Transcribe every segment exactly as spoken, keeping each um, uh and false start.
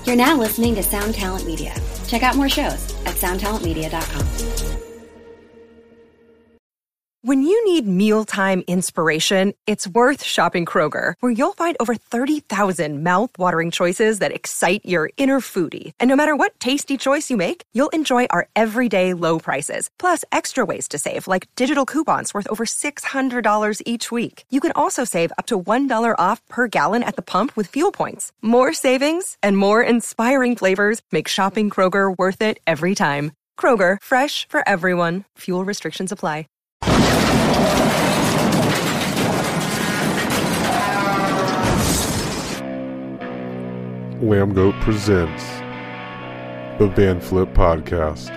You're now listening to Sound Talent Media. Check out more shows at sound talent media dot com. When you need mealtime inspiration, it's worth shopping Kroger, where you'll find over thirty thousand mouth-watering choices that excite your inner foodie. And no matter what tasty choice you make, you'll enjoy our everyday low prices, plus extra ways to save, like digital coupons worth over six hundred dollars each week. You can also save up to one dollar off per gallon at the pump with fuel points. More savings and more inspiring flavors make shopping Kroger worth it every time. Kroger, fresh for everyone. Fuel restrictions apply. Lambgoat presents the Van Flip Podcast.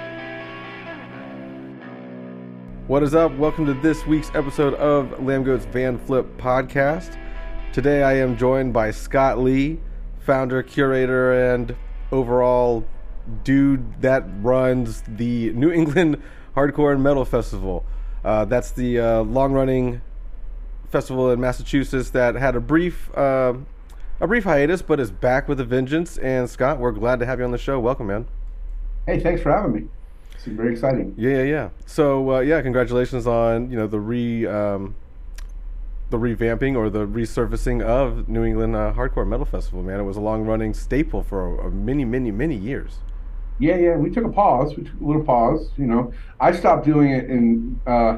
What is up? Welcome to this week's episode of Lambgoat's Van Flip Podcast. Today I am joined by Scott Lee, founder, curator, and overall dude that runs the New England Hardcore and Metal Festival. Uh, that's the uh, long-running festival in Massachusetts that had a brief uh, a brief hiatus, but is back with a vengeance. And Scott, we're glad to have you on the show. Welcome, man. Hey, thanks for having me. It's very exciting. Yeah, yeah, yeah. So, uh, yeah, congratulations on you know the re um, the revamping or the resurfacing of New England uh, Hardcore Metal Festival. Man, it was a long-running staple for a, a many, many, many years. Yeah, yeah. We took a pause. We took a little pause. You know, I stopped doing it in uh,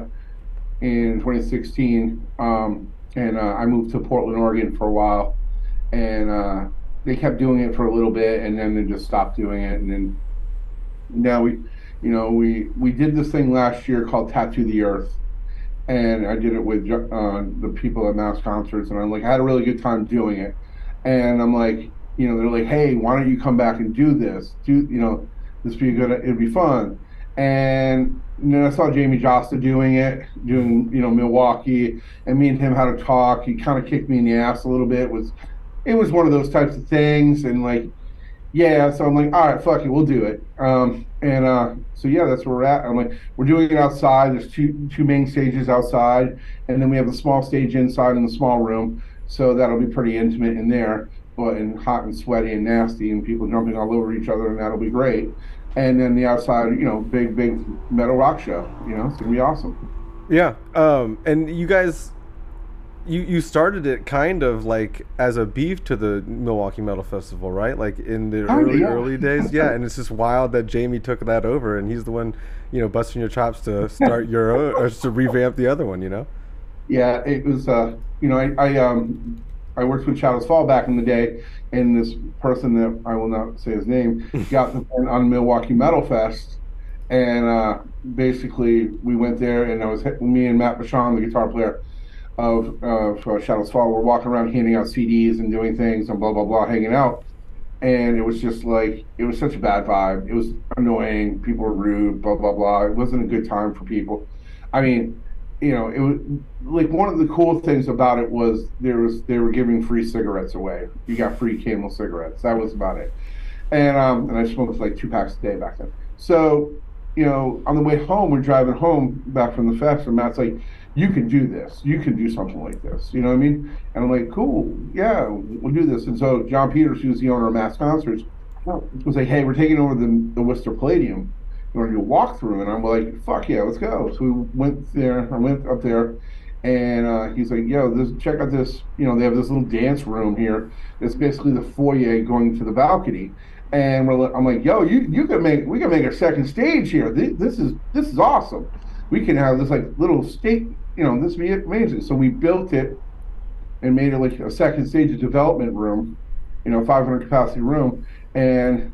in twenty sixteen, um, and uh, I moved to Portland, Oregon for a while. And uh, they kept doing it for a little bit, and then they just stopped doing it. And then now we, you know, we we did this thing last year called Tattoo the Earth, and I did it with uh, the people at Mass Concerts, and I'm like, I had a really good time doing it. And I'm like, you know, they're like, hey, why don't you come back and do this? Do you know, this be good? It'd be fun. And then I saw Jamie Josta doing it, doing you know Milwaukee, and me and him had a talk. He kind of kicked me in the ass a little bit. It was It was one of those types of things, and like, yeah, so I'm like, all right, fuck it, we'll do it. Um, and uh, so yeah, that's where we're at. I'm like, we're doing it outside. There's two two main stages outside, and then we have the small stage inside in the small room. So that'll be pretty intimate in there, but and hot and sweaty and nasty, and people jumping all over each other, and that'll be great. And then the outside, you know, big big metal rock show. You know, it's gonna be awesome. Yeah, um, and you guys. You you started it kind of like as a beef to the Milwaukee Metal Festival, right? Like in the Oh, early yeah. early days, yeah. And it's just wild that Jamie took that over, and he's the one, you know, busting your chops to start your own, or to revamp the other one, you know. Yeah, it was. Uh, you know, I, I um I worked with Shadows Fall back in the day, and this person that I will not say his name got the on Milwaukee Metal Fest, and uh, basically we went there, and I was me and Matt Basham, the guitar player of uh, for Shadows Fall, we're walking around handing out C Ds and doing things and blah blah blah, hanging out, and it was just like it was such a bad vibe. It was annoying. People were rude, blah blah blah. It wasn't a good time for people. I mean, you know, it was like one of the cool things about it was there was they were giving free cigarettes away. You got free Camel cigarettes. That was about it. And um and I smoked like two packs a day back then. So, you know, on the way home, we're driving home back from the fest, and Matt's like, you can do this. You can do something like this. You know what I mean? And I'm like, cool, yeah, we'll do this. And so John Peters, who's the owner of Mass Concerts, was like, hey, we're taking over the, the Worcester Palladium. You want to do a walkthrough? And I'm like, fuck yeah, let's go. So we went there. I went up there, and uh, he's like, yo, this, check out this. You know, they have this little dance room here. It's basically the foyer going to the balcony. And we're, I'm like, yo, you you can make we can make a second stage here. This, this is this is awesome. We can have this like little state, you know, this would be amazing. So we built it and made it like a second stage of development room, you know, five hundred capacity room, and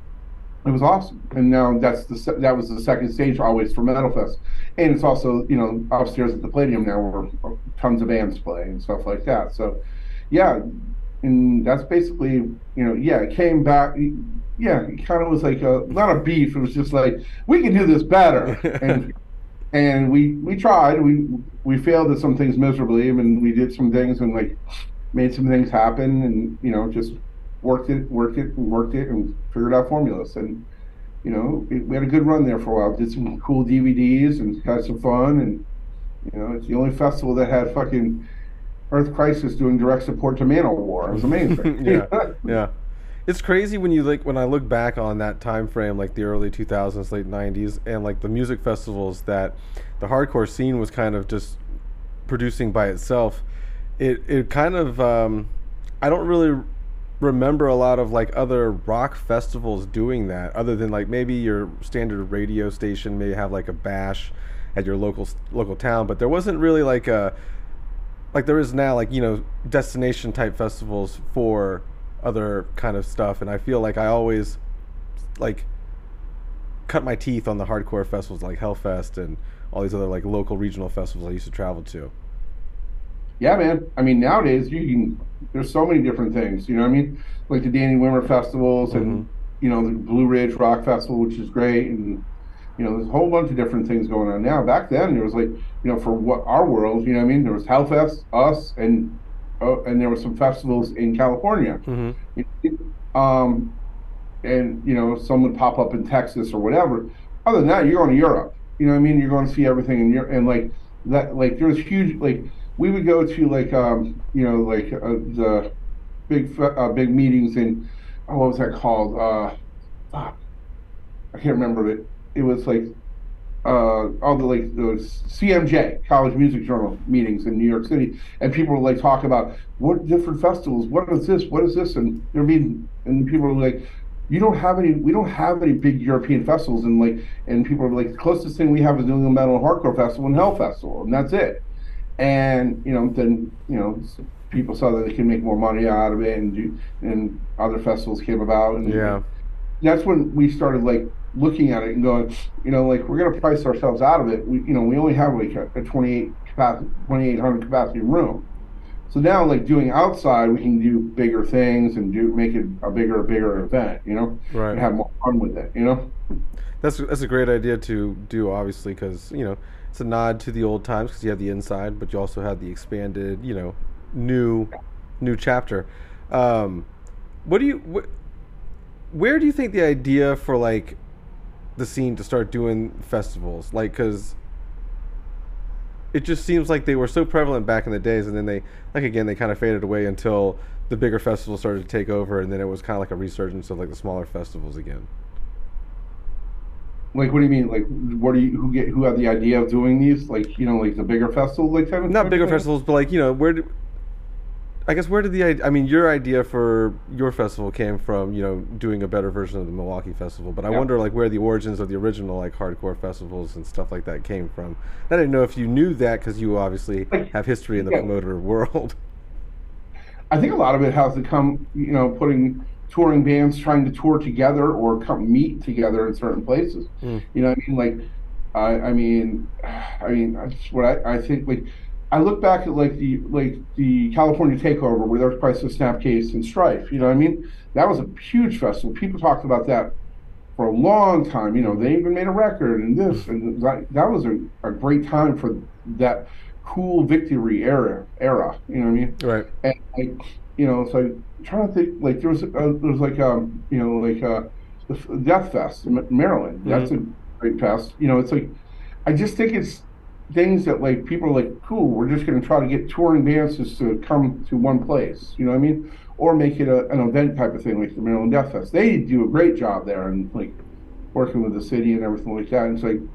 it was awesome. And now that's the that was the second stage always for Metal Fest, and it's also, you know, upstairs at the Palladium now where tons of bands play and stuff like that. So, yeah, and that's basically, you know, yeah, it came back. Yeah, it kind of was like a not a beef. It was just like, we can do this better, and. And we, we tried. We we failed at some things miserably, and we did some things and like made some things happen, and you know just worked it, worked it, and worked it, and figured out formulas. And you know it, we had a good run there for a while. Did some cool D V Ds and had some fun. And you know it's the only festival that had fucking Earth Crisis doing direct support to Manowar. It was amazing. yeah, yeah. It's crazy when you like when I look back on that time frame, like the early two thousands, late nineties, and like the music festivals that the hardcore scene was kind of just producing by itself. It it kind of um, I don't really remember a lot of like other rock festivals doing that, other than like maybe your standard radio station may have like a bash at your local local town, but there wasn't really like a like there is now, like, you know, destination type festivals for other kind of stuff. And I feel like I always like cut my teeth on the hardcore festivals like Hellfest and all these other like local regional festivals I used to travel to. Yeah, man. I mean, nowadays you can. There's so many different things. You know what I mean? Like the Danny Wimmer festivals, and mm-hmm. you know, the Blue Ridge Rock Festival, which is great, and you know, there's a whole bunch of different things going on now. Back then, there was like, you know, for what our world, you know what I mean? There was Hellfest, us, and uh, and there were some festivals in California. Mm-hmm. Um, and you know, some would pop up in Texas or whatever. Other than that, you're going to Europe. You know what I mean? You're going to see everything in Europe, and like that, like there's huge like. We would go to like um you know like uh, the big uh, big meetings in oh, what was that called uh fuck, I can't remember it. It was like uh all the like those C M J College Music Journal meetings in New York City, and people would like talk about what different festivals, what is this, what is this, and they're being and people were like, you don't have any we don't have any big European festivals, and like and people are like, the closest thing we have is New England Metal and Hardcore Festival and Hell Festival, and that's it. And you know, then you know, people saw that they could make more money out of it, and do, and other festivals came about, and yeah, that's when we started like looking at it and going, you know, like we're gonna price ourselves out of it. We, you know, we only have like a, a twenty-eight capacity, twenty-eight hundred capacity room, so now like doing outside, we can do bigger things and do make it a bigger, bigger event, you know, right, and have more fun with it, you know. That's that's a great idea to do, obviously, because you know. It's a nod to the old times because you have the inside, but you also have the expanded, you know, new, new chapter. Um, what do you, wh- where do you think the idea for like the scene to start doing festivals, like, because it just seems like they were so prevalent back in the days, and then they, like again, they kind of faded away until the bigger festivals started to take over, and then it was kind of like a resurgence of like the smaller festivals again. Like, what do you mean? Like, what do you who get who had the idea of doing these? Like, you know, like the bigger festivals, like kind of not bigger festivals, but like, you know, where did I guess where did the I mean your idea for your festival came from? You know, doing a better version of the Milwaukee Festival, but I yeah. wonder like where the origins of the original like hardcore festivals and stuff like that came from. I didn't know if you knew that because you obviously like, have history in the yeah. promoter world. I think a lot of it has to come, you know, putting. touring bands trying to tour together or come meet together in certain places. Mm. You know what I mean? Like, I, I mean, I mean, that's what I, I think, like, I look back at like the, like the California Takeover where there was Priceless, Snapcase, and Strife, you know what I mean? That was a huge festival. People talked about that for a long time. You know, they even made a record and this, and that, that was a, a great time for that cool victory era, era, you know what I mean? Right. And like, you know, it's like, I'm trying to think, like, there was, uh, there was like, um, you know, like, uh, the Death Fest in Maryland. Mm-hmm. That's a great fest. You know, it's like, I just think it's things that, like, people are like, cool, we're just going to try to get touring bands just to come to one place, you know what I mean? Or make it a, an event type of thing, like the Maryland Death Fest. They do a great job there and, like, working with the city and everything like that. And it's like,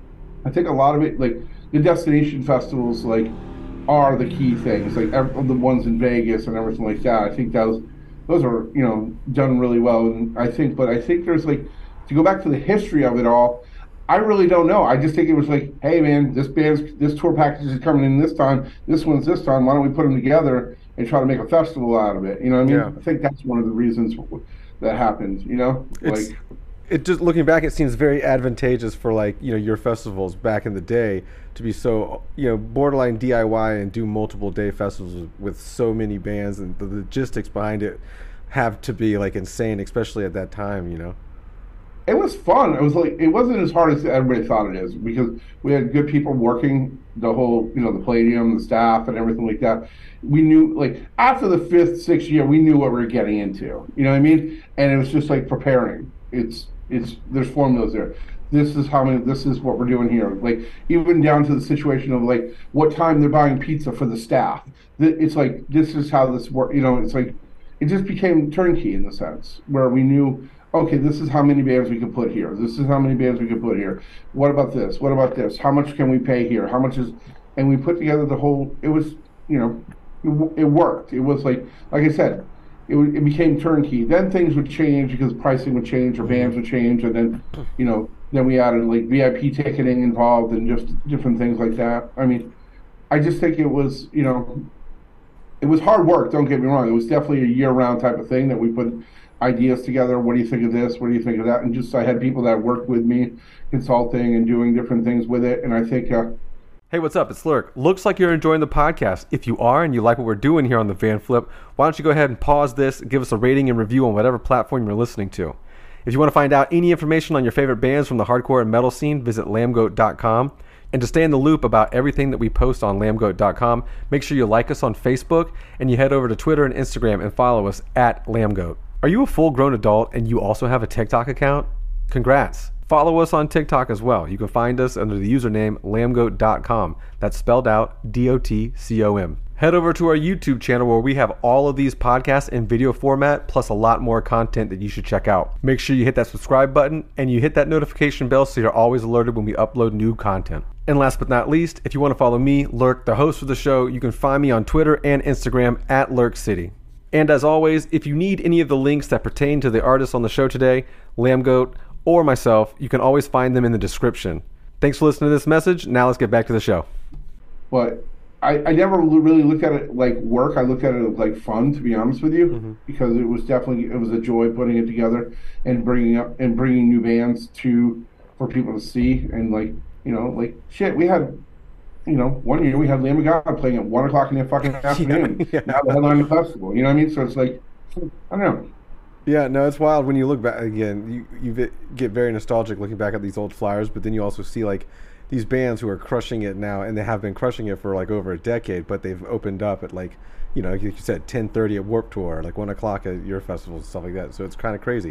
I think a lot of it, like, the destination festivals, like, are the key things, like every, the ones in Vegas and everything like that. I think those those are, you know, done really well. And I think, but I think there's like, to go back to the history of it all, I really don't know. I just think it was like, hey man, this band's, this tour package is coming in this time, this one's this time, why don't we put them together and try to make a festival out of it? You know what I mean? Yeah. I think that's one of the reasons that happened, you know? It's, like, it just, looking back, it seems very advantageous for like, you know, your festivals back in the day to be so, you know, borderline D I Y and do multiple day festivals with, with so many bands, and the logistics behind it have to be like insane, especially at that time, you know? It was fun. It was like, it wasn't as hard as everybody thought it is, because we had good people working the whole, you know, the Palladium, the staff and everything like that. We knew, like, after the fifth, sixth year, we knew what we were getting into, you know what I mean? And it was just like preparing. It's, it's, there's formulas there. This is how many, this is what we're doing here. Like, even down to the situation of like what time they're buying pizza for the staff. It's like, this is how this works, you know, it's like, it just became turnkey in the sense where we knew, okay, this is how many bands we could put here. This is how many bands we could put here. What about this? What about this? How much can we pay here? How much is, and we put together the whole, it was, you know, it, it worked. It was like, like I said, it, it became turnkey. Then things would change because pricing would change or bands would change. And then, you know, then we added like V I P ticketing involved and just different things like that. I mean, I just think it was, you know, it was hard work. Don't get me wrong. It was definitely a year-round type of thing that we put ideas together. What do you think of this? What do you think of that? And just I had people that worked with me, consulting and doing different things with it. And I think. Uh, hey, what's up? It's Lurk. Looks like you're enjoying the podcast. If you are and you like what we're doing here on the Van Flip, why don't you go ahead and pause this, give us a rating and review on whatever platform you're listening to. If you want to find out any information on your favorite bands from the hardcore and metal scene, visit lambgoat dot com. And to stay in the loop about everything that we post on lambgoat dot com, make sure you like us on Facebook and you head over to Twitter and Instagram and follow us at lambgoat. Are you a full-grown adult and you also have a TikTok account? Congrats. Follow us on TikTok as well. You can find us under the username lambgoat dot com. That's spelled out D O T C O M. Head over to our YouTube channel where we have all of these podcasts in video format plus a lot more content that you should check out. Make sure you hit that subscribe button and you hit that notification bell so you're always alerted when we upload new content. And last but not least, if you want to follow me, Lurk, the host of the show, you can find me on Twitter and Instagram at Lurk City. And as always, if you need any of the links that pertain to the artists on the show today, Lambgoat, or myself, you can always find them in the description. Thanks for listening to this message. Now let's get back to the show. But I, I never really looked at it like work. I looked at it like fun, to be honest with you, mm-hmm. because it was definitely it was a joy putting it together and bringing up and bringing new bands to for people to see and like you know like shit. We had you know one year we had Lamb of God playing at one o'clock in the fucking afternoon. yeah, yeah. Now the headline of the festival. You know what I mean? So it's like I don't know. Yeah, no, it's wild when you look back again. You you get very nostalgic looking back at these old flyers, but then you also see like these bands who are crushing it now, and they have been crushing it for like over a decade, but they've opened up at like, you know, like you said, ten thirty at Warped Tour, like one o'clock at your festivals and stuff like that. So it's kind of crazy.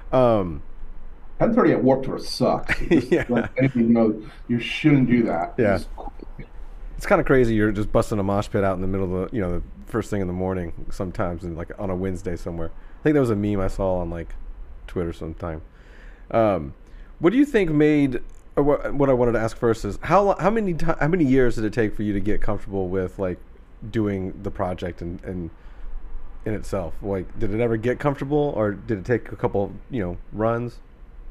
Um, ten thirty at Warped Tour sucks. yeah. Like, you know, you shouldn't do that. Yeah. It's, it's kind of crazy. You're just busting a mosh pit out in the middle of the, you know, the first thing in the morning sometimes, and like on a Wednesday somewhere. I think that was a meme I saw on like Twitter sometime. Um, what do you think made? Or what, what I wanted to ask first is how how many t- how many years did it take for you to get comfortable with like doing the project and, and in itself? Like, did it ever get comfortable, or did it take a couple you know runs?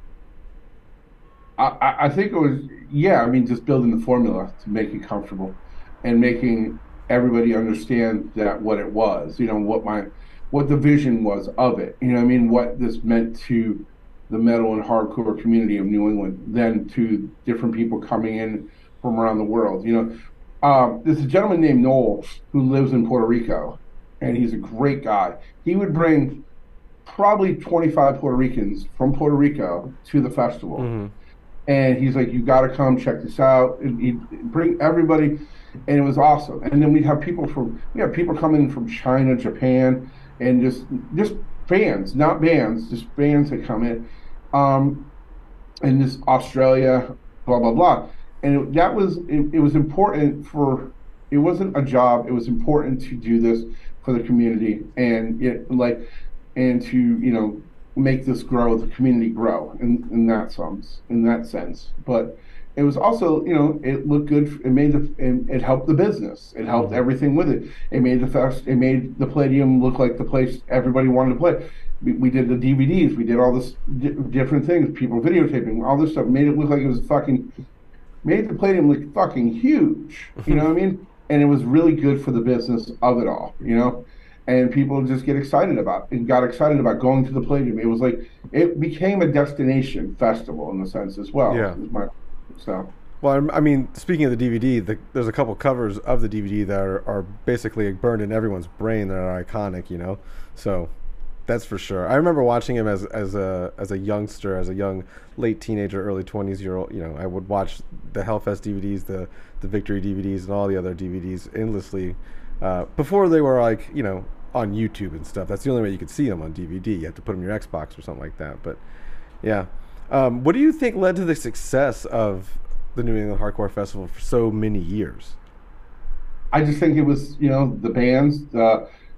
I, I think it was yeah. I mean, just building the formula to make it comfortable and making everybody understand that what it was. You know what my what the vision was of it. You know what I mean? What this meant to the metal and hardcore community of New England, then to different people coming in from around the world. You know, um, there's a gentleman named Noel who lives in Puerto Rico, and he's a great guy. He would bring probably twenty-five Puerto Ricans from Puerto Rico to the festival. Mm-hmm. And he's like, you got to come check this out. And he'd bring everybody, and it was awesome. And then we'd have people from, we had people coming from China, Japan, and just just fans, not bands, just fans that come in. Um, and this Australia, blah, blah, blah. And it, that was, it, it was important for, it wasn't a job. It was important to do this for the community and it like, and to, you know, make this grow, the community grow in, in that sense, in that sense. But it was also, you know, it looked good. It made the, it, it helped the business. It helped everything with it. It made the fest, it made the Palladium look like the place everybody wanted to play. We, we did the D V Ds. We did all this di- different things. People videotaping, all this stuff. Made it look like it was fucking. Made the Palladium look fucking huge. You know what I mean? And it was really good for the business of it all. You know, and people just get excited about it and got excited about going to the Palladium. It was like it became a destination festival in the sense as well. Yeah. My, so. Well, I mean, speaking of the D V D, the, there's a couple covers of the D V D that are, are basically burned in everyone's brain. That are iconic, you know. So. That's for sure. I remember watching him as as a as a youngster, as a young late teenager, early twenties year old. You know, I would watch the Hellfest D V Ds, the the Victory D V Ds, and all the other D V Ds endlessly uh, before they were like you know on YouTube and stuff. That's the only way you could see them on D V D. You have to put them in your Xbox or something like that. But yeah, um, what do you think led to the success of the New England Hardcore Festival for so many years? I just think it was you know the bands. Uh,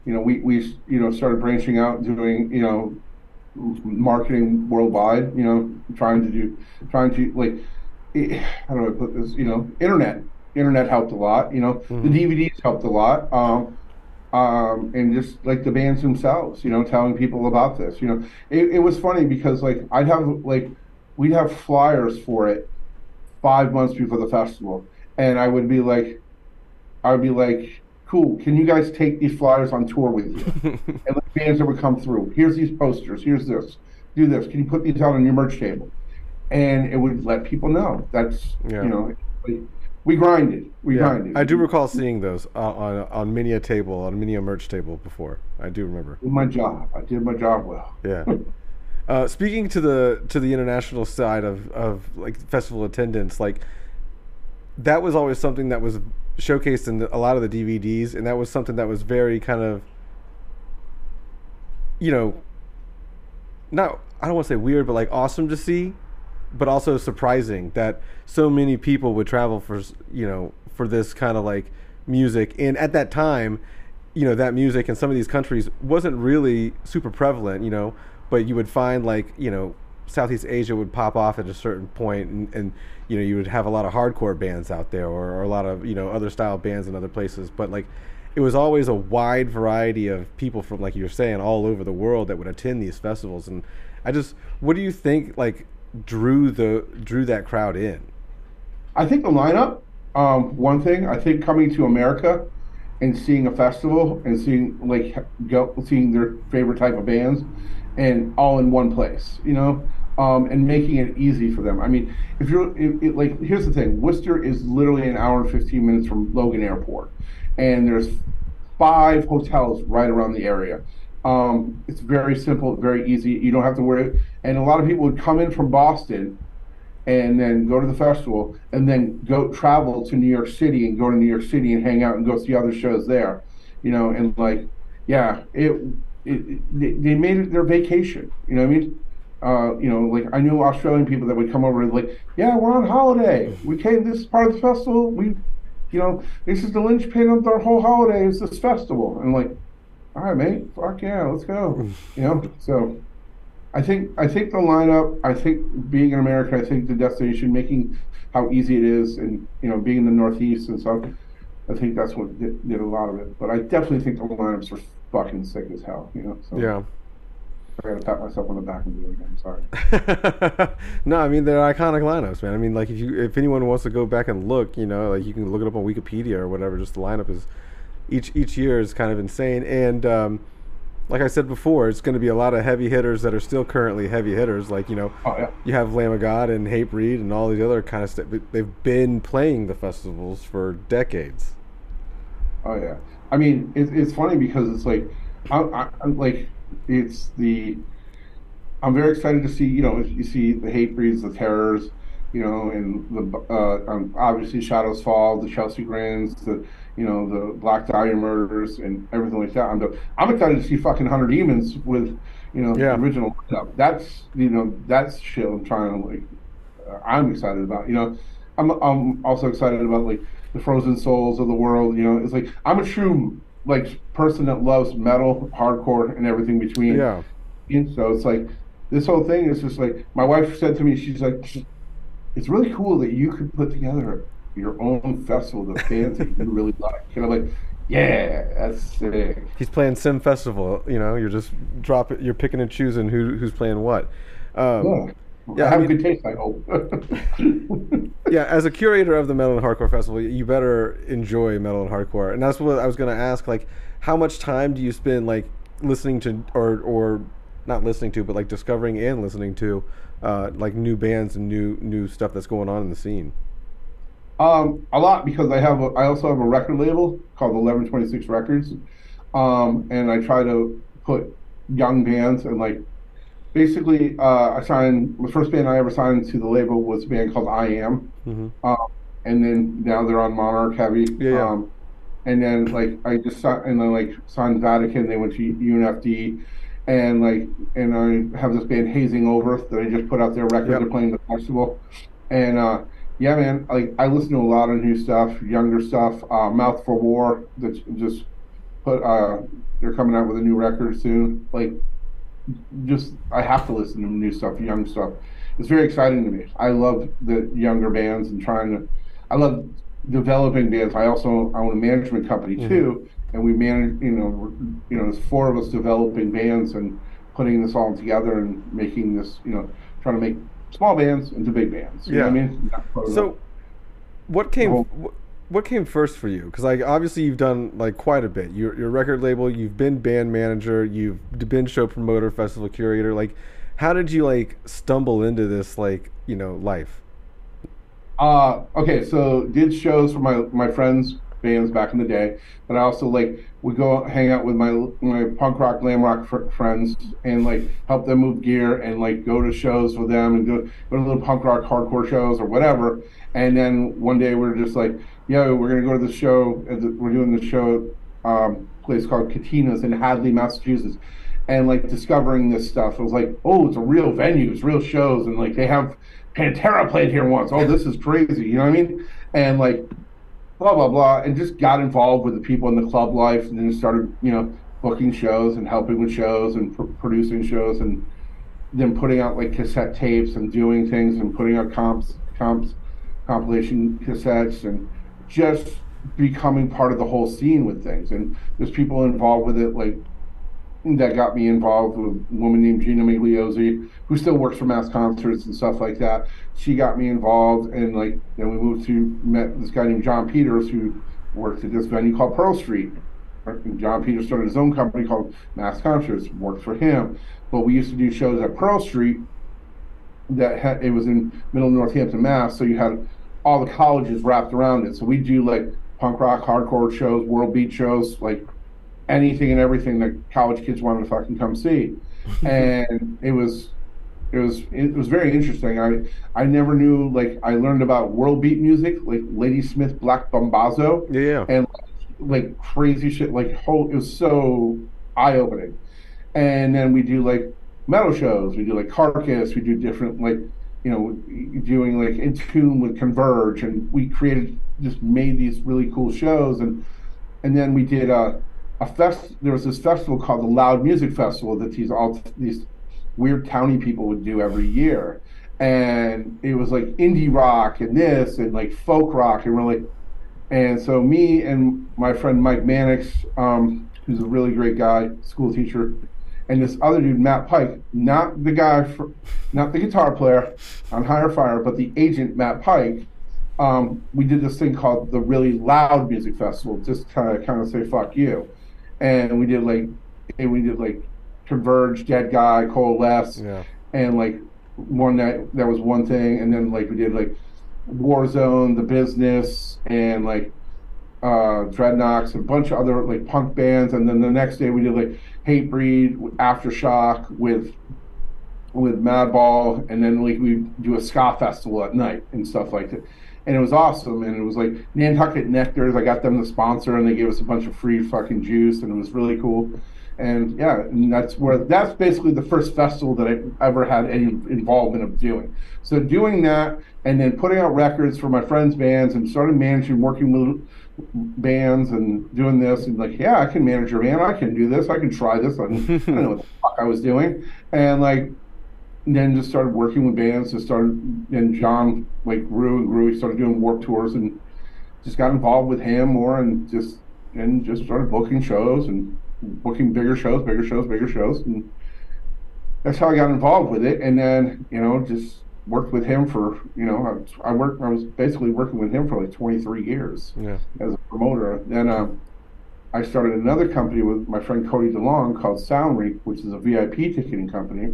you know, we, we, you know, started branching out, doing, you know, marketing worldwide, you know, trying to do, trying to like, eh, how do I put this, you know, internet, internet helped a lot, you know, Mm-hmm. the D V Ds helped a lot. Um, um, and just like the bands themselves, you know, telling people about this, you know, it, it was funny because like I'd have like, we'd have flyers for it five months before the festival. And I would be like, I would be like, cool, can you guys take these flyers on tour with you? And the bands that would come through, here's these posters, here's this, do this, can you put these out on your merch table? And it would let people know. That's, Yeah. you know, like, we grinded, we Yeah, grinded. I do recall seeing those uh, on on many a table, on many a merch table before. I do remember. I did my job, I did my job well. Yeah. Uh, speaking to the to the international side of, of like festival attendance, like that was always something that was showcased in the, a lot of the D V Ds, and that was something that was very kind of, you know, not I don't want to say weird, but like awesome to see, but also surprising that so many people would travel for, you know, for this kind of like music. And at that time, you know, that music in some of these countries wasn't really super prevalent, you know, but you would find like, you know, Southeast Asia would pop off at a certain point, and, and you know, you would have a lot of hardcore bands out there, or, or a lot of, you know, other style bands in other places. But like, it was always a wide variety of people from, like you're saying, all over the world that would attend these festivals. And I just, what do you think like drew the drew that crowd in? I think the lineup, um, one thing, I think coming to America and seeing a festival and seeing like go seeing their favorite type of bands and all in one place, you know, um, and making it easy for them. I mean, if you're it, it, like, here's the thing: Worcester is literally an hour and fifteen minutes from Logan Airport, and there's five hotels right around the area. Um, it's very simple, very easy. You don't have to worry. And a lot of people would come in from Boston and then go to the festival and then go travel to New York City and go to New York City and hang out and go see other shows there, you know, and like, yeah, it, it they, they made it their vacation, you know what I mean? Uh, you know, like I knew Australian people that would come over and like, yeah, we're on holiday. We came, this is part of the festival. We, you know, this is the linchpin of our whole holiday is this festival. And like, all right, mate, fuck yeah, let's go. You know, so I think I think the lineup, I think being in America, I think the destination, making how easy it is, and you know, being in the Northeast and stuff, I think that's what did, did a lot of it. But I definitely think the lineups were fucking sick as hell. You know, so Yeah. I gotta pat myself on the back and do it again. Sorry. No, I mean, they're iconic lineups, man. I mean, like if you if anyone wants to go back and look, you know, like you can look it up on Wikipedia or whatever. Just the lineup is each each year is kind of insane. And um, like I said before, it's going to be a lot of heavy hitters that are still currently heavy hitters. Like, you know, Oh yeah. you have Lamb of God and Hatebreed and all these other kind of stuff. They've been playing the festivals for decades. Oh yeah. I mean, it, it's funny because it's like, I, I, I'm like, it's the. I'm very excited to see. You know, you see the Hatebreeds, the Terrors, you know, and the uh, um, obviously Shadows Fall, the Chelsea Grins, the you know the Black Dahlia Murders, and everything like that. I'm I'm excited to see fucking Hunter Demons with, you know, Yeah. the original stuff. That's you know that's shit I'm trying to like. Uh, I'm excited about. You know, I'm I'm also excited about like the Frozen Souls of the world. You know, it's like I'm a true like person that loves metal, hardcore, and everything between. Yeah. And so it's like this whole thing is just like my wife said to me. She's like, "It's really cool that you could put together your own festival of bands that you really like." And I'm like, "Yeah, that's sick." He's playing Sim Festival. You know, you're just drop it. You're picking and choosing who who's playing what. Um, Yeah, Yeah, I I have mean- good taste. I hope. Yeah, as a curator of the Metal and Hardcore Festival, you better enjoy metal and hardcore. And that's what I was going to ask. Like, how much time do you spend like listening to, or or not listening to, but like discovering and listening to, uh, like new bands and new new stuff that's going on in the scene? Um, a lot, because I have a, I also have a record label called eleven twenty-six Records, um, and I try to put young bands and like basically uh, I signed the first band I ever signed to the label was a band called I Am, Mm-hmm. um, and then now they're on Monarch Heavy, Yeah, yeah. um, and then like I just signed, and then like signed Vatican. They went to U N F D, and like and I have this band Hazing Over that I just put out their record. Yep. They're playing the festival, and uh, yeah, man, like I listen to a lot of new stuff, younger stuff. Uh, Mouth for War, that's just put uh, they're coming out with a new record soon. Like, just I have to listen to new stuff, young stuff. It's very exciting to me. I love the younger bands and trying to. I love developing bands. I also own a management company too, mm-hmm. and we manage. You know, you know, there's four of us developing bands and putting this all together and making this. You know, trying to make small bands into big bands. You yeah. know what I mean? So, what came? Whole, what came first for you? Because like obviously you've done like quite a bit. You're, you're a record label. You've been band manager. You've been show promoter, festival curator. Like, how did you like stumble into this like you know life? Uh, okay, so did shows for my my friends' bands back in the day, but I also like would go hang out with my my punk rock, glam rock fr- friends and like help them move gear and like go to shows with them and go go to little punk rock hardcore shows or whatever. And then one day we we're just like, yo, we're gonna go to the show. We're doing the show, um, place called Katinas in Hadley, Massachusetts, and like discovering this stuff. It was like, oh, it's a real venue, it's real shows, and like they have Pantera played here once. Oh, this is crazy. You know what I mean? And like, blah blah blah, and just got involved with the people in the club life, and then started, you know, booking shows and helping with shows and pr- producing shows, and then putting out like cassette tapes and doing things and putting out comps, comps, compilation cassettes, and just becoming part of the whole scene with things. And there's people involved with it, like that got me involved with a woman named Gina Migliozzi, who still works for Mass Concerts and stuff like that. She got me involved, and like then we moved to met this guy named John Peters, who worked at this venue called Pearl Street. And John Peters started his own company called Mass Concerts, worked for him. But we used to do shows at Pearl Street. That had, it was in Middle Northampton, Mass. So you had all the colleges wrapped around it. So we do like punk rock, hardcore shows, world beat shows, like anything and everything that college kids wanted to fucking come see. And it was it was it was very interesting. I I never knew, like I learned about world beat music, like Ladysmith Black Bombazo. Yeah. And like crazy shit, like whole it was so eye opening. And then we do like metal shows, we do like Carcass, we do different like you know, doing like In Tune with Converge, and we created, just made these really cool shows, and and then we did a a fest. There was this festival called the Loud Music Festival that these all these weird towny people would do every year, and it was like indie rock and this and like folk rock and really, and so me and my friend Mike Mannix, um, who's a really great guy, school teacher. And this other dude, Matt Pike, not the guy, for, not the guitar player on Higher Fire, but the agent, Matt Pike. Um, we did this thing called the Really Loud Music Festival, just kind of, kind of say fuck you. And we did like, and we did like Converge, Dead Guy, Coalesce, yeah. and like one night that was one thing, and then like we did like Warzone, The Business, and like uh, Dreadnoks, a bunch of other like punk bands, and then the next day we did like Hatebreed, Aftershock with with Madball, and then like we do a ska festival at night and stuff like that. And it was awesome, and it was like Nantucket Nectars, I got them the sponsor, and they gave us a bunch of free fucking juice, and it was really cool. And yeah, and that's where that's basically the first festival that I ever had any involvement of doing. So doing that, and then putting out records for my friends' bands, and started managing, working with bands, and doing this, and like, yeah, I can manage your band, I can do this, I can try this. I don't, I don't know what the fuck I was doing, and like, then just started working with bands. Just started, and John like grew and grew. He started doing Warped Tours, and just got involved with him more, and just and just started booking shows and booking bigger shows, bigger shows, bigger shows, and that's how I got involved with it. And then, you know, just worked with him for, you know, I, I worked, I was basically working with him for like twenty-three years yeah. as a promoter. Then um, I started another company with my friend Cody DeLong called SoundReap, which is a V I P ticketing company,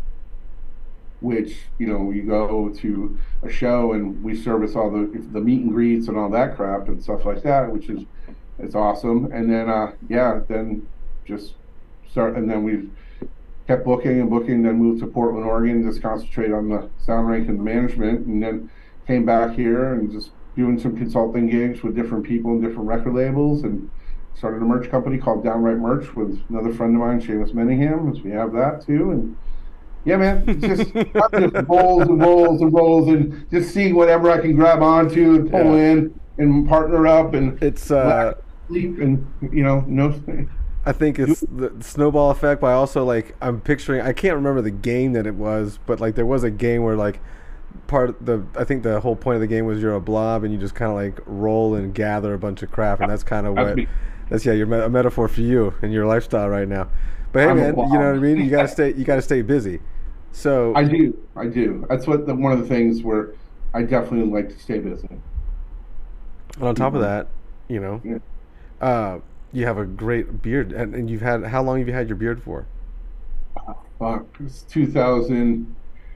which, you know, you go to a show and we service all the the meet and greets and all that crap and stuff like that, which is, it's awesome. And then, uh, yeah, then just start, and then we kept booking and booking, then moved to Portland, Oregon, just concentrate on the sound rank and management, and then came back here and just doing some consulting gigs with different people and different record labels, and started a merch company called Downright Merch with another friend of mine, Seamus Menningham, as we have that too. And yeah, man, it's just, just rolls and rolls and rolls, and just seeing whatever I can grab onto and pull yeah. in and partner up. And it's uh sleep and you know no. I think it's the snowball effect, but I also like I'm picturing I can't remember the game that it was, but like there was a game where like part of the I think the whole point of the game was you're a blob and you just kind of like roll and gather a bunch of crap, and that's kind of what that's yeah you're a metaphor for you and your lifestyle right now. But hey, I'm man, you know what I mean? You gotta stay you gotta stay busy. So I do, I do. That's what the, one of the things where I definitely like to stay busy. And on top mm-hmm. of that, you know, yeah. uh, you have a great beard, and, and you've had how long have you had your beard for? Uh, fuck, it's two thousand,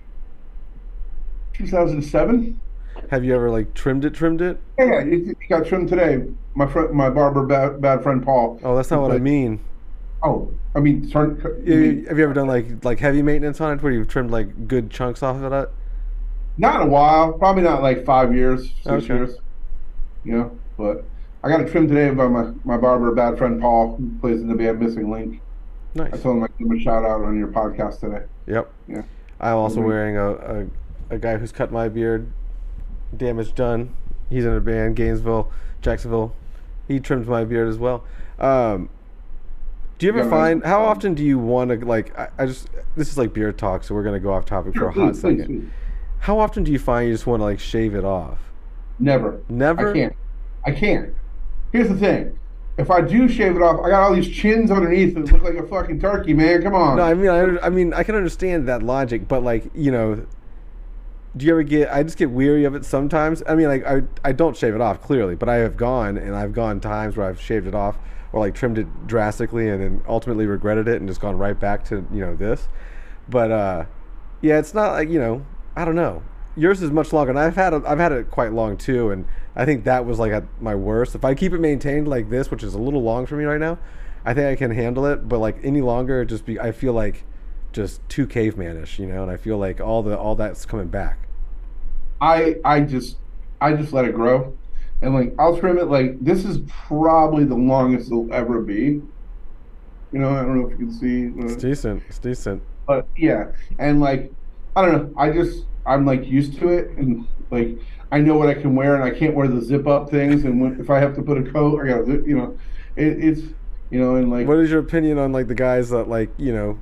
two thousand seven. Have you ever like trimmed it? Trimmed it? Yeah, it, it got trimmed today. My friend, my barber, bad, bad friend Paul. Oh, that's not what like, I mean. Oh, I mean, sorry, you mean, have you ever done like like heavy maintenance on it, where you've trimmed like good chunks off of it? Not in a while, probably not like five years, six okay. years. You know, but I got it trimmed today by my, my barber, bad friend Paul, who plays in the band Missing Link. Nice. I told him I'd give him a shout out on your podcast today. Yep. Yeah. I'm also mm-hmm. wearing a, a a guy who's cut my beard. Damage done. He's in a band, Gainesville, Jacksonville. He trims my beard as well. Um, Do you ever yeah, find, how often do you want to, like, I, I just, this is like beard talk, so we're going to go off topic for a hot please, second. Please, please. How often do you find you just want to, like, shave it off? Never. Never? I can't. I can't. Here's the thing. If I do shave it off, I got all these chins underneath that look like a fucking turkey, man. Come on. No, I mean, I, I mean, I can understand that logic, but, like, you know, do you ever get, I just get weary of it sometimes. I mean, like, I, I don't shave it off, clearly, but I have gone, and I've gone times where I've shaved it off, or like trimmed it drastically and then ultimately regretted it and just gone right back to, you know, this. But uh, yeah, it's not like, you know, I don't know. Yours is much longer, and I've had a, I've had it quite long too, and I think that was like at my worst. If I keep it maintained like this, which is a little long for me right now, I think I can handle it. But like any longer, just be I feel like just too cavemanish, you know, and I feel like all the all that's coming back. I I just I just let it grow. And like I'll trim it like this is probably the longest it'll ever be. You know, I don't know if you can see. Uh, it's decent. It's decent. But yeah, and like I don't know. I just I'm like used to it, and like I know what I can wear, and I can't wear the zip up things. And when, if I have to put a coat, I got to, you know, it, it's you know, and like. What is your opinion on like the guys that like you know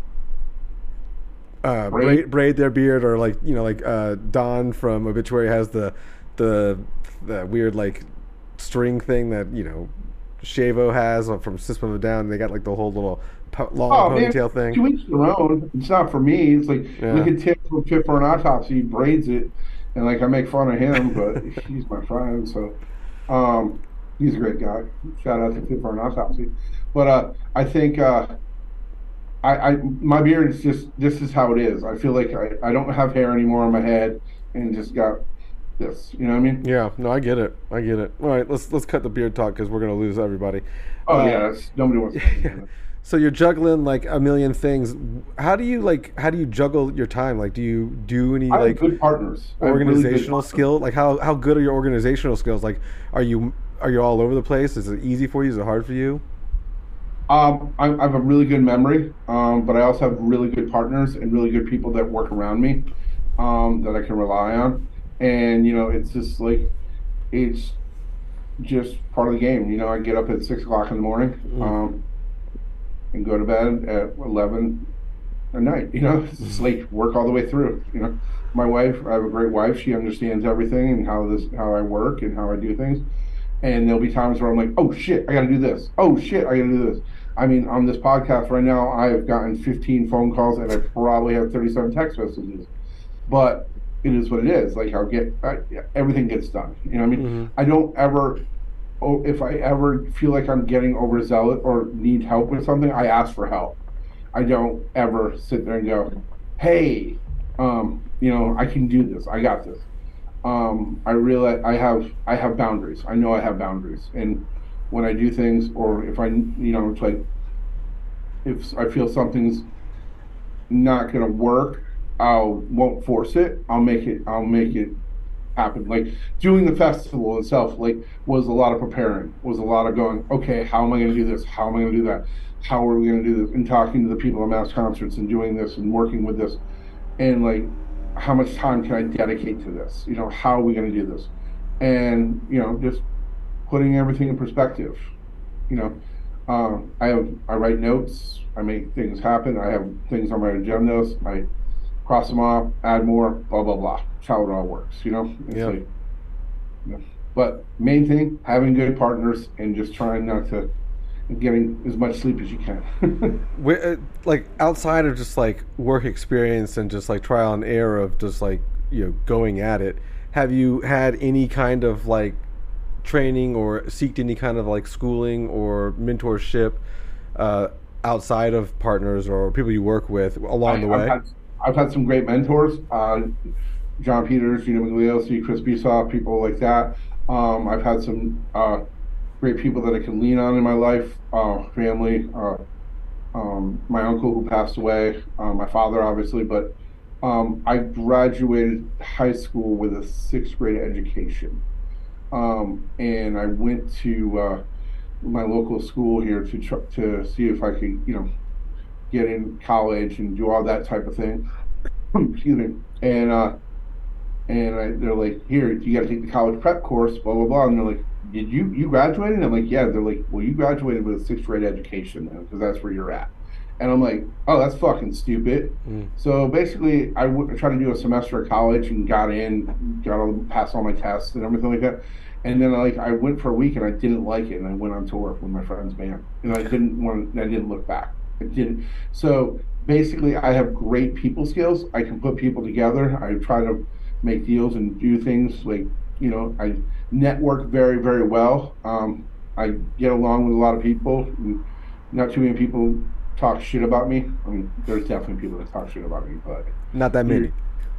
uh, braid? braid braid their beard, or like you know like uh, Don from Obituary has the the that weird like string thing that you know Shavo has from System of a Down. They got like the whole little po- long oh, ponytail man, thing. To each their own. It's not for me. It's like yeah. Look at Tim from Fit for an Autopsy. He braids it, and like I make fun of him, but he's my friend, so um, he's a great guy. Shout out to Fit for an Autopsy. But uh, I think uh, I, I my beard is just this is how it is. I feel like I, I don't have hair anymore on my head, and just got. This, you know what I mean? Yeah, no, I get it. I get it. All right, let's let's cut the beard talk because we're gonna lose everybody. Oh uh, yeah, that's, nobody wants to. Yeah. So you're juggling like a million things. How do you like? How do you juggle your time? Like, do you do any I have like good partners? Organizational really skill? Like, how how good are your organizational skills? Like, are you are you all over the place? Is it easy for you? Is it hard for you? Um, I, I have a really good memory, um, but I also have really good partners and really good people that work around me um, that I can rely on. And, you know, it's just like, it's just part of the game. You know, I get up at six o'clock in the morning um, and go to bed at eleven at night. You know, it's just like work all the way through. You know, my wife, I have a great wife. She understands everything and how this, how I work and how I do things. And there'll be times where I'm like, oh shit, I got to do this. Oh shit, I got to do this. I mean, on this podcast right now, I've gotten fifteen phone calls and I probably have thirty-seven text messages. But it is what it is. Like I'll get I, everything gets done. You know what I mean? Mm-hmm. I don't ever, oh, if I ever feel like I'm getting overzealous or need help with something, I ask for help. I don't ever sit there and go, hey, um, you know, I can do this. I got this. Um, I realize I have I have boundaries. I know I have boundaries, and when I do things, or if I, you know, it's like if I feel something's not gonna work, I won't force it. I'll make it. I'll make it happen. Like doing the festival itself, like was a lot of preparing. Was a lot of going. Okay, how am I going to do this? How am I going to do that? How are we going to do this? And talking to the people at Mass Concerts and doing this and working with this, and like, how much time can I dedicate to this? You know, how are we going to do this? And you know, just putting everything in perspective. you know, um, I have I write notes. I make things happen. I have things on my agendas. I cross them off, add more, blah blah blah. That's how it all works. You know. It's Yeah. like, you know, but main thing, having good partners and just trying not to getting as much sleep as you can. Wh- uh, like outside of just like work experience and just like trial and error of just like, you know, going at it, have you had any kind of like training or seeked any kind of like schooling or mentorship uh, outside of partners or people you work with along I, the way? I've had, I've had some great mentors, uh, John Peters, Gina Migliosi, Chris Bischoff, people like that. Um, I've had some uh, great people that I can lean on in my life, uh, family, uh, um, my uncle who passed away, uh, my father obviously, but um, I graduated high school with a sixth grade education. Um, and I went to uh, my local school here to tr- to see if I could, you know, get in college and do all that type of thing. Excuse me. And uh, and I, they're like, here, you got to take the college prep course, blah blah blah. And they're like, did you you graduated? And I'm like, yeah. They're like, well, you graduated with a sixth grade education because that's where you're at. And I'm like, oh, that's fucking stupid. Mm. So basically, I w- tried to do a semester of college and got in, got all passed all my tests and everything like that. And then like I went for a week and I didn't like it, and I went on tour with my friend's band. And I didn't want, I didn't look back. I didn't. So basically, I have great people skills. I can put people together. I try to make deals and do things like, you know, I network very, very well. Um, I get along with a lot of people. Not too many people talk shit about me. I mean, there's definitely people that talk shit about me, but not that many.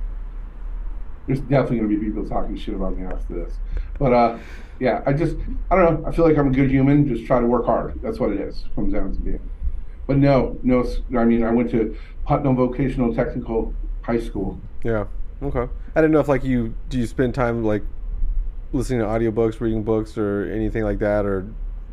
There's definitely going to be people talking shit about me after this. But, uh, yeah, I just, I don't know. I feel like I'm a good human. Just try to work hard. That's what it is. Comes down to being. But no, no, I mean, I went to Putnam Vocational Technical High School. Yeah. Okay. I didn't know if, like, you, do you spend time, like, listening to audiobooks, reading books, or anything like that, or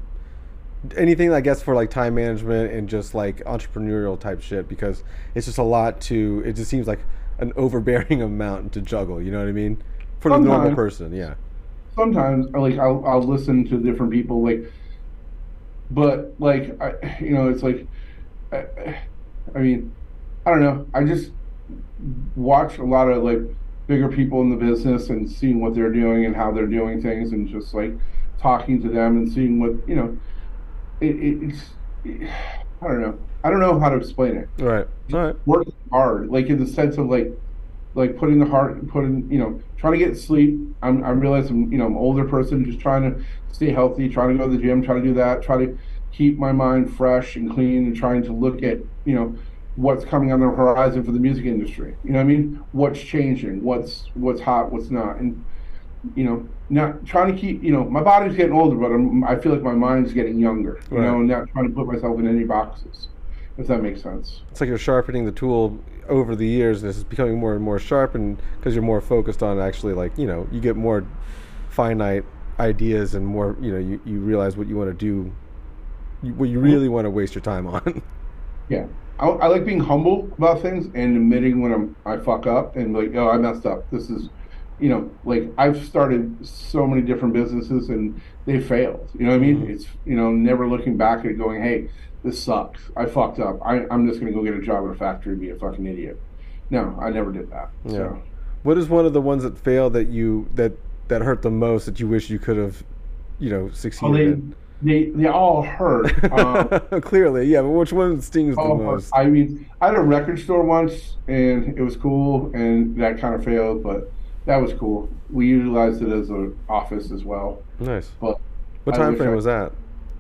anything, I guess, for, like, time management and just, like, entrepreneurial type shit, because it's just a lot to, it just seems like an overbearing amount to juggle, you know what I mean? For the Sometimes, normal person, yeah. Sometimes, like, I'll, I'll listen to different people, like, but, like, I, you know, it's like, I, I mean, I don't know. I just watch a lot of, like, bigger people in the business and seeing what they're doing and how they're doing things and just, like, talking to them and seeing what, you know, it, it, it's, it, I don't know. I don't know how to explain it. Right. All right. Working hard, like in the sense of like, like putting the heart, putting, you know, trying to get sleep. I'm, I realize I'm, you know, I'm an older person, just trying to stay healthy, trying to go to the gym, trying to do that, try to keep my mind fresh and clean, and trying to look at, you know, what's coming on the horizon for the music industry. You know what I mean? What's changing? What's what's hot? What's not? And you know, not trying to keep, you know, my body's getting older, but I'm, I feel like my mind's getting younger. You right. know, and not trying to put myself in any boxes. If that makes sense. It's like you're sharpening the tool over the years, and it's becoming more and more sharp, and because you're more focused on actually, like, you know, you get more finite ideas and more, you know, you, you realize what you want to do, what you really want to waste your time on. Yeah. I, I like being humble about things and admitting when I'm, I fuck up and like, oh, I messed up. This is, you know, like I've started so many different businesses and they failed. You know what I mean? Mm-hmm. It's, you know, never looking back at it going, hey, this sucks. I fucked up. I, I'm just going to go get a job at a factory and be a fucking idiot. No, I never did that. Yeah. So. What is one of the ones that failed that you, that, that hurt the most that you wish you could have, you know, succeeded well, they, in? They, they all hurt. Um, Clearly, yeah, but which one stings the most? I mean, I had a record store once and it was cool and that kind of failed, but that was cool. We utilized it as an office as well. Nice. But what time frame I, was that?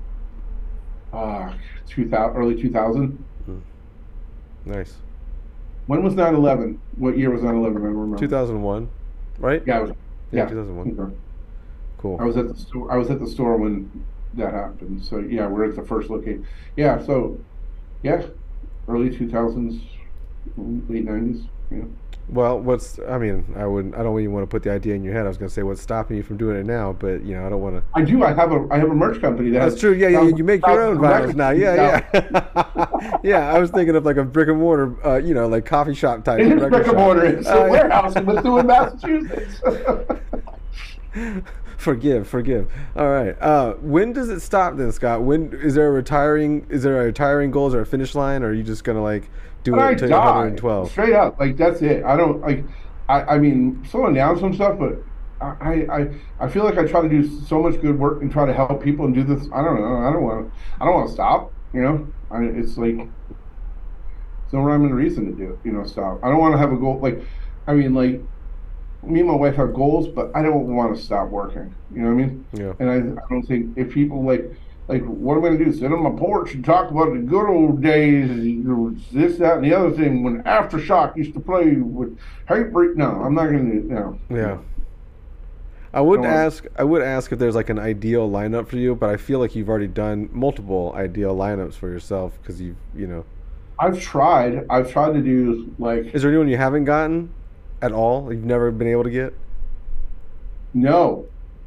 Uh, two thousand, early two thousand. Hmm. Nice. When was nine eleven? What year was nine eleven? I don't remember. two thousand one, right? Yeah, I was, yeah, yeah, two thousand one. Okay. Cool. I was at the store. I was at the store when that happened. So yeah, we're at the first location. Yeah. So yeah, early two thousands, late nineties. Yeah. Well, what's, I mean, I wouldn't, I don't even want to put the idea in your head. I was going to say what's stopping you from doing it now, but, you know, I don't want to. I do. I have a, I have a merch company that That's has, true. Yeah, yeah. You make your own vinyls now. Yeah, yeah. Yeah, I was thinking of like a brick and mortar, uh, you know, like coffee shop type. It is brick and mortar. It's a uh, warehouse in Methuen, Massachusetts. forgive, forgive. All right. Uh, when does it stop then, Scott? When is there a retiring? Is there a retiring goals or a finish line, or are you just gonna like do When it I until you're die, one hundred twelve? straight up, like that's it. I don't like. I, I mean, slowing down some stuff, but I, I I feel like I try to do so much good work and try to help people and do this. I don't know. I don't want to. I don't want to stop. You know, I, it's like there's no rhyme and reason to do it. You know, stop. I don't want to have a goal. Like, I mean, like me and my wife have goals, but I don't want to stop working. You know what I mean? Yeah. And I, I don't think if people like. Like, what am I going to do? Sit on my porch and talk about the good old days, you know, this, that, and the other thing when Aftershock used to play with Hatebreed? No, I'm not going to do it now. Yeah. I would I don't ask. I would ask if there's like an ideal lineup for you, but I feel like you've already done multiple ideal lineups for yourself because you've, you know. I've tried. I've tried to do, like. Is there anyone you haven't gotten at all? You've never been able to get? No.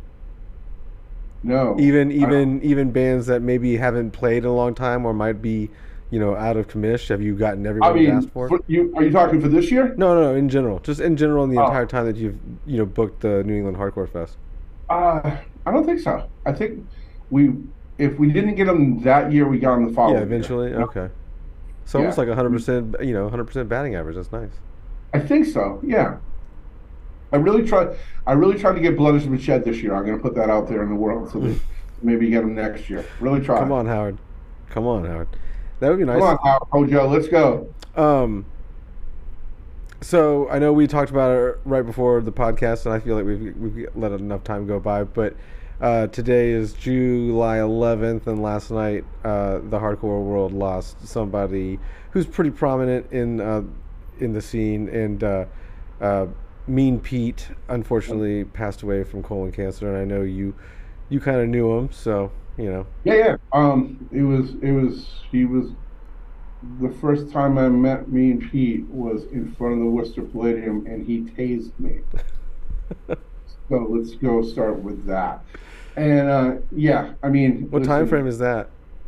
No. Even I even don't- even bands that maybe haven't played in a long time or might be, you know, out of commish. Have you gotten I everyone you've mean, asked for? for you, are you talking for this year? No, no, no. In general, just in general, in the Oh. entire time that you've you know booked the New England Hardcore Fest. Uh, I don't think so. I think we, if we didn't get them that year, we got them the following Yeah, year. eventually. Okay. So Yeah. almost like a hundred percent, you know, hundred percent batting average. That's nice. I think so. Yeah. I really tried. I really tried to get Blood Has Been Shed this year. I'm going to put that out there in the world, so that maybe get them next year. Really try. Come on, Howard. Come on, Howard. That would be nice. Come on, Hojo. Let's go. Um. So I know we talked about it right before the podcast, and I feel like we've we've let enough time go by. But uh, today is July eleventh, and last night uh, the hardcore world lost somebody who's pretty prominent in uh, in the scene, and uh, uh, Mean Pete unfortunately passed away from colon cancer. And I know you you kind of knew him, so you know. Yeah, yeah. Um, it was. It was. He was. The first time I met me and Pete was in front of the Worcester Palladium, and he tased me. So let's go start with that. And uh, yeah, I mean, What time frame is that?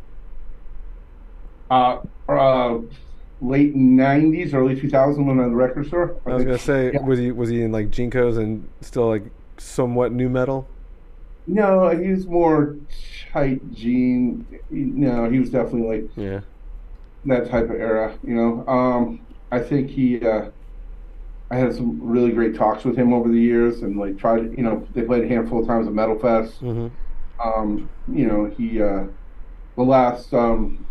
Uh, uh, late nineties, early two thousand when I was at the record store. I was gonna say, Yeah. was he was he in like Jinkos and still like somewhat new metal? No, he was more tight jean. No, he was definitely like Yeah. that type of era, you know. Um, I think he, uh, I had some really great talks with him over the years, and like tried, you know, they played a handful of times at Metal Fest. Mm-hmm. Um, you know, he, uh, the last um,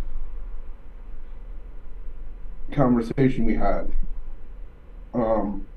conversation we had, um,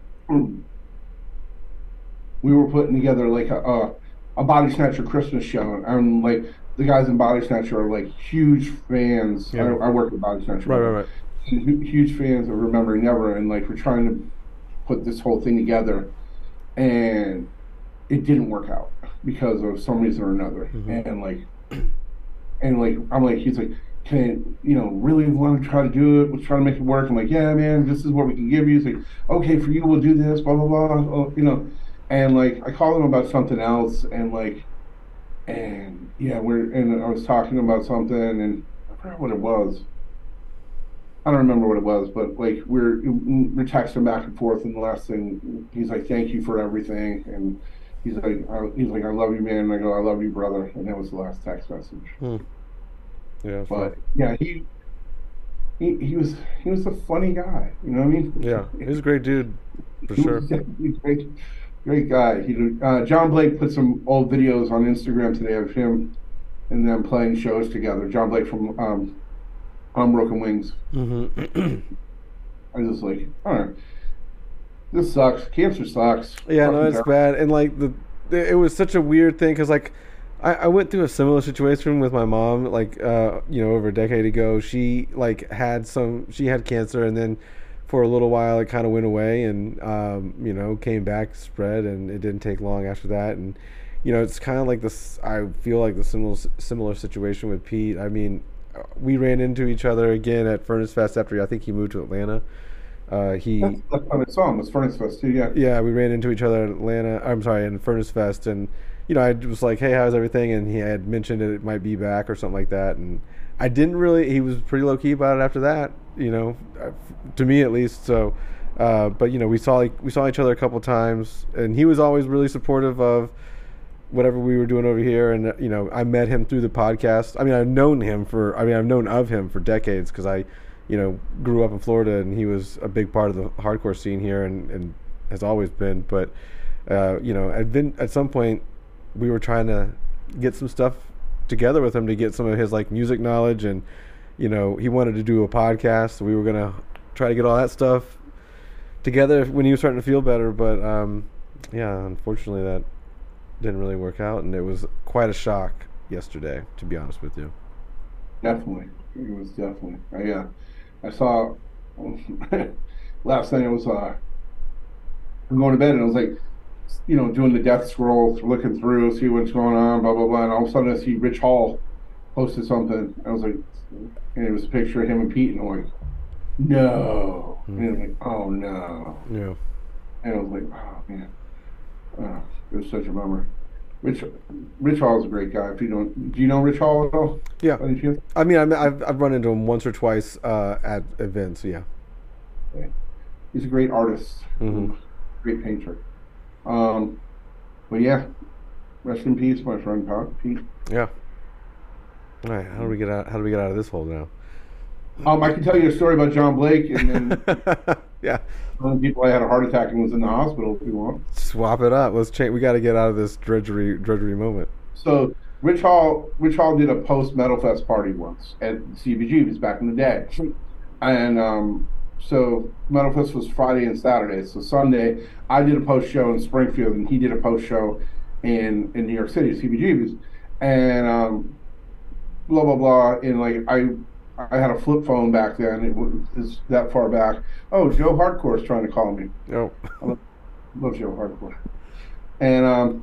we were putting together like a, a, a Body Snatcher Christmas show, and like the guys in Body Snatcher are like huge fans. Yeah. I, I work with Body Snatcher. Right, right, right. hu- Huge fans of Remembering Never, and like we're trying to put this whole thing together, and it didn't work out because of some reason or another. Mhm. And like, and like, I'm like, he's like, can you know really want to try to do it? We're trying to make it work. I'm like, yeah, man, this is what we can give you. He's like, okay, for you, we'll do this, blah blah blah. Oh, you know, and like I called him about something else, and like, and yeah, we're and I was talking about something, and I forgot what it was. I don't remember what it was, but like we're we're texting back and forth, and the last thing he's like, "Thank you for everything," and he's like, I, "He's like, I love you, man." And I go, "I love you, brother," and that was the last text message. Hmm. Yeah. But yeah, he he he was he was a funny guy, you know what I mean? Yeah, he's a great dude, for He sure. was definitely a great, great guy. He uh, John Blake put some old videos on Instagram today of him and them playing shows together. John Blake from um, Unbroken Wings. Mm-hmm. I was just like, all right, this sucks. Cancer sucks. Yeah, no, Fucking it's terrible. bad, and like the, the it was such a weird thing because like I, I went through a similar situation with my mom, like uh, you know, over a decade ago. She like had some, she had cancer, and then for a little while it kind of went away, and um, you know, came back, spread, and it didn't take long after that, and you know, it's kind of like this. I feel like the similar similar situation with Pete. I mean, we ran into each other again at Furnace Fest after I think he moved to Atlanta. Uh, he That's the time I saw him. Was Furnace Fest too? Yeah. yeah, we ran into each other at Atlanta. I'm sorry, in Furnace Fest, and you know, I was like, "Hey, how's everything?" And he had mentioned it might be back or something like that, and I didn't really. He was pretty low key about it after that, you know, uh, to me at least. So, uh, but you know, we saw we saw each other a couple times, and he was always really supportive of whatever we were doing over here, and you know, I met him through the podcast. I mean, I've known him for, I mean, I've known of him for decades because I, you know, grew up in Florida, and he was a big part of the hardcore scene here, and, and has always been. But uh, you know, I've been at some point, we were trying to get some stuff together with him to get some of his like music knowledge, and you know, he wanted to do a podcast, so we were gonna try to get all that stuff together when he was starting to feel better. But um, yeah, unfortunately, that didn't really work out, and it was quite a shock yesterday, to be honest with you. Definitely, it was definitely. I uh, I saw last night. I was uh, going to bed, and I was like, you know, doing the death scroll, looking through, see what's going on, blah blah blah, and all of a sudden I see Rich Hall posted something. I was like, and it was a picture of him and Pete, and I'm like, no, mm. and I'm like, oh no, yeah, and I was like, oh man. Uh, it was such a bummer. Rich Rich Hall is a great guy. If you don't, do you know Rich Hall at all? Yeah. I mean, I'm, I've I've run into him once or twice uh, at events. Yeah. Okay. He's a great artist. Mm-hmm. Great painter. Um, but yeah, rest in peace, my friend Pete. Yeah. All right. How do we get out? How do we get out of this hole now? Um, I can tell you a story about John Blake, and then yeah. One of the people I had a heart attack and was in the hospital, if you want. Swap it up. Let's change. We got to get out of this drudgery, drudgery moment. So Rich Hall, Rich Hall did a post Metal Fest party once at C B G B's back in the day, and um, so Metal Fest was Friday and Saturday. So Sunday, I did a post show in Springfield, and he did a post show in in New York City, C B G B's, and um, blah blah blah. And like I. I had a flip phone back then. It was that far back. Oh, Joe Hardcore is trying to call me. Oh. I love, love Joe Hardcore. And um,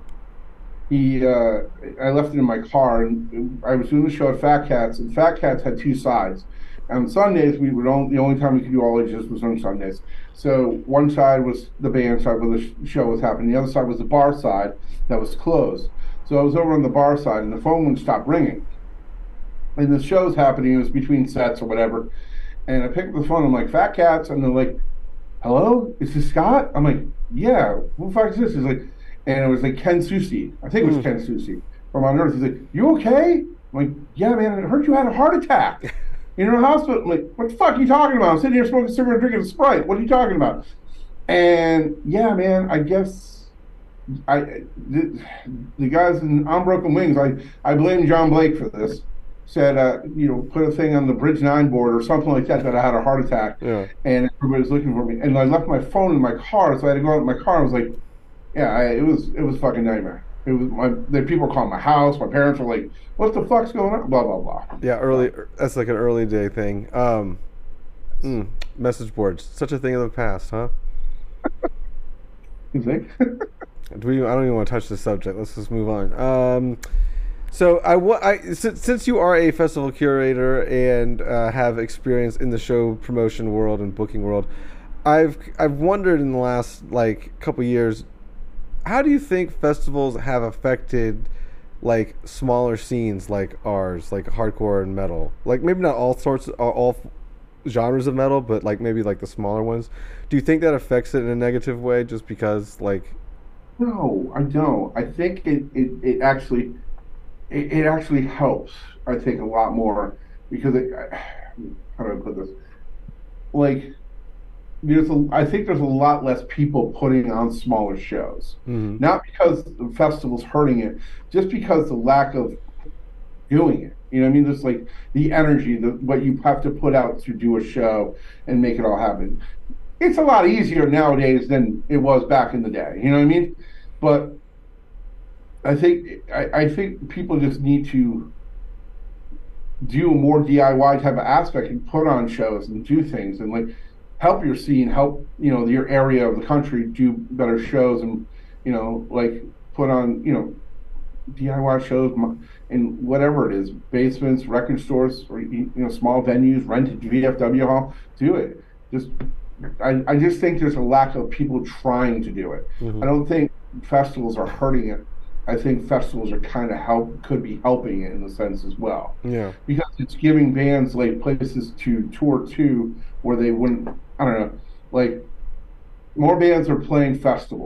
he, uh, I left it in my car, and I was doing the show at Fat Cats, and Fat Cats had two sides. And Sundays, we would only, the only time we could do all ages was on Sundays. So one side was the band side where the show was happening. The other side was the bar side that was closed. So I was over on the bar side, and the phone wouldn't stop ringing. And the show's happening, it was between sets or whatever. And I picked up the phone, I'm like, Fat Cats, and they're like, hello, is this Scott? I'm like, yeah, who the fuck is this? He's like, and it was like Ken Susi. I think it was mm. Ken Susi from On Earth. He's like, you okay? I'm like, yeah, man, I heard you had a heart attack. You're in a hospital. I'm like, what the fuck are you talking about? I'm sitting here smoking a cigarette, drinking a Sprite. What are you talking about? And yeah, man, I guess I the, the guys in Unbroken Wings, I, I blame John Blake for this. Said, uh, you know, put a thing on the Bridge nine board or something like that, that I had a heart attack. Yeah. And everybody was looking for me. And I left my phone in my car, so I had to go out in my car. I was like, yeah, I, it was it was fucking nightmare. It was my the people calling my house. My parents were like, what the fuck's going on? Blah, blah, blah. Yeah, early. That's like an early day thing. Um, mm, message boards, such a thing of the past, huh? You think? Do we, I don't even want to touch this subject. Let's just move on. Um, So I, I since, since you are a festival curator and uh, have experience in the show promotion world and booking world, I've I've wondered in the last like couple years, how do you think festivals have affected like smaller scenes like ours, like hardcore and metal? Like maybe not all sorts, all, all genres of metal, but like maybe like the smaller ones. Do you think that affects it in a negative way, just because like? No, I don't. I think it it, it actually. It, it actually helps, I think, a lot more because it, how do I put this? Like, there's a, I think there's a lot less people putting on smaller shows. Mm-hmm. Not because the festival's hurting it, just because the lack of doing it. You know what I mean? There's like the energy, the, what you have to put out to do a show and make it all happen. It's a lot easier nowadays than it was back in the day. You know what I mean? But I think I, I think people just need to do a more D I Y type of aspect and put on shows and do things and like help your scene, help you know your area of the country do better shows and you know like put on you know D I Y shows in whatever it is, basements, record stores, or you know small venues, rented V F W hall. Do it. Just I, I just think there's a lack of people trying to do it. Mm-hmm. I don't think festivals are hurting it. I think festivals are kind of help could be helping it in a sense as well. Yeah. Because it's giving bands like places to tour to where they wouldn't. I don't know. Like more bands are playing festivals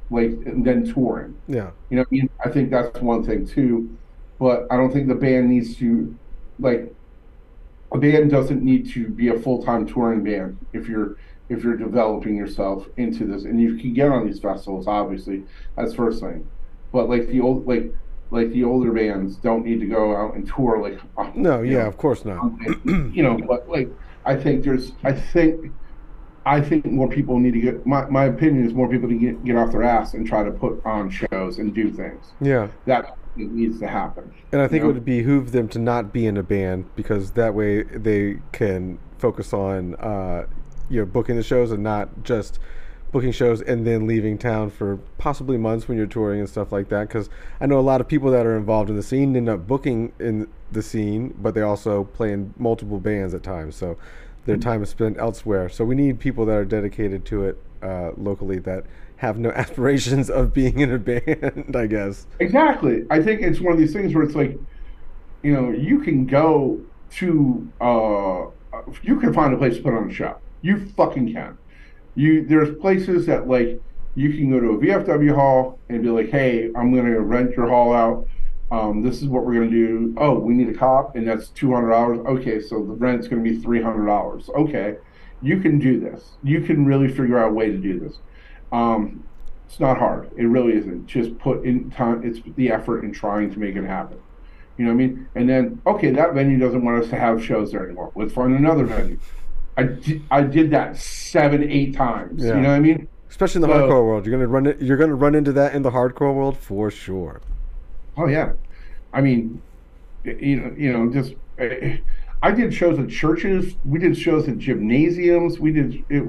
like and then touring. Yeah. You know what I mean? I think that's one thing too, but I don't think the band needs to, like, a band doesn't need to be a full-time touring band if you're if you're developing yourself into this, and you can get on these festivals. Obviously, that's first thing, but like the old like like the older bands don't need to go out and tour like. No, yeah, know, of course not. You know, but like I think there's I think. I think more people need to get, my, my opinion is more people to get, get off their ass and try to put on shows and do things. Yeah. That needs to happen. And I think you know? it would behoove them to not be in a band, because that way they can focus on, uh, you know, booking the shows and not just booking shows and then leaving town for possibly months when you're touring and stuff like that. Because I know a lot of people that are involved in the scene end up booking in the scene, but they also play in multiple bands at times. So their time is spent elsewhere. So we need people that are dedicated to it uh, locally that have no aspirations of being in a band, I guess. Exactly. I think it's one of these things where it's like, you know, you can go to, uh, you can find a place to put on a show. You fucking can. You There's places that, like, you can go to a V F W hall and be like, hey, I'm going to rent your hall out. Um, this is what we're going to do. Oh, we need a cop, and that's two hundred dollars. Okay, so the rent's going to be three hundred dollars. Okay, you can do this. You can really figure out a way to do this. Um, it's not hard. It really isn't. Just put in time. It's the effort in trying to make it happen. You know what I mean? And then, okay, that venue doesn't want us to have shows there anymore. Let's find another venue. I did, I did that seven, eight times. Yeah. You know what I mean? Especially in the so, hardcore world, you're gonna run it. You're gonna run into that in the hardcore world for sure. Oh yeah, I mean, you know, you know, just I did shows at churches. We did shows at gymnasiums. We did it,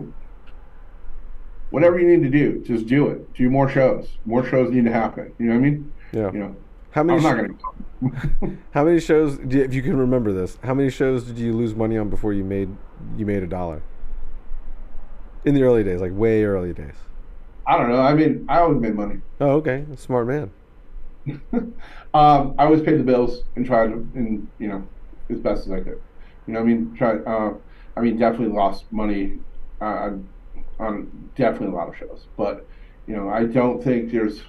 whatever you need to do. Just do it. Do more shows. More shows need to happen. You know what I mean? Yeah. You know, how many? I'm not gonna. How many shows? If you can remember this, how many shows did you lose money on before you made you made a dollar? In the early days, like way early days. I don't know. I mean, I always made money. Oh, okay, smart man. um, I always paid the bills and tried to, and you know, as best as I could. You know, what I mean, tried. Uh, I mean, definitely lost money uh, on definitely a lot of shows, but you know, I don't think there's.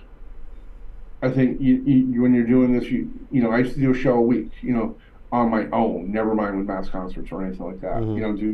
I think you, you, when you're doing this, you you know, I used to do a show a week, you know, on my own. Never mind with mass concerts or anything like that. Mm-hmm. You know, do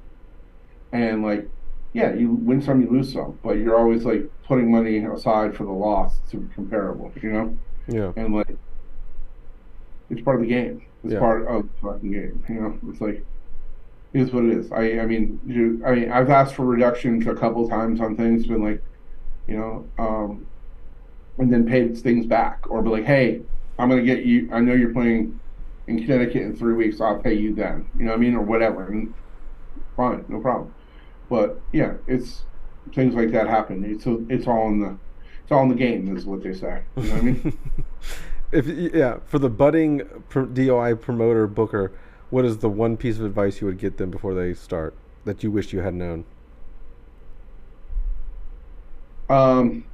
and like. Yeah, you win some, you lose some, but you're always like putting money aside for the loss to be comparable, you know? Yeah. And like, it's part of the game. It's yeah. part of the fucking game, you know? It's like, it is what it is. I, I mean, you, I mean, I've asked for reductions a couple times on things, been like, you know, um, and then paid things back, or be like, hey, I'm gonna get you. I know you're playing in Connecticut in three weeks. I'll pay you then. You know what I mean, or whatever. And fine, no problem. But yeah, it's things like that happen. It's it's all in the it's all in the game, is what they say. You know what I mean? If yeah, for the budding D O I promoter booker, what is the one piece of advice you would get them before they start that you wish you had known? Um,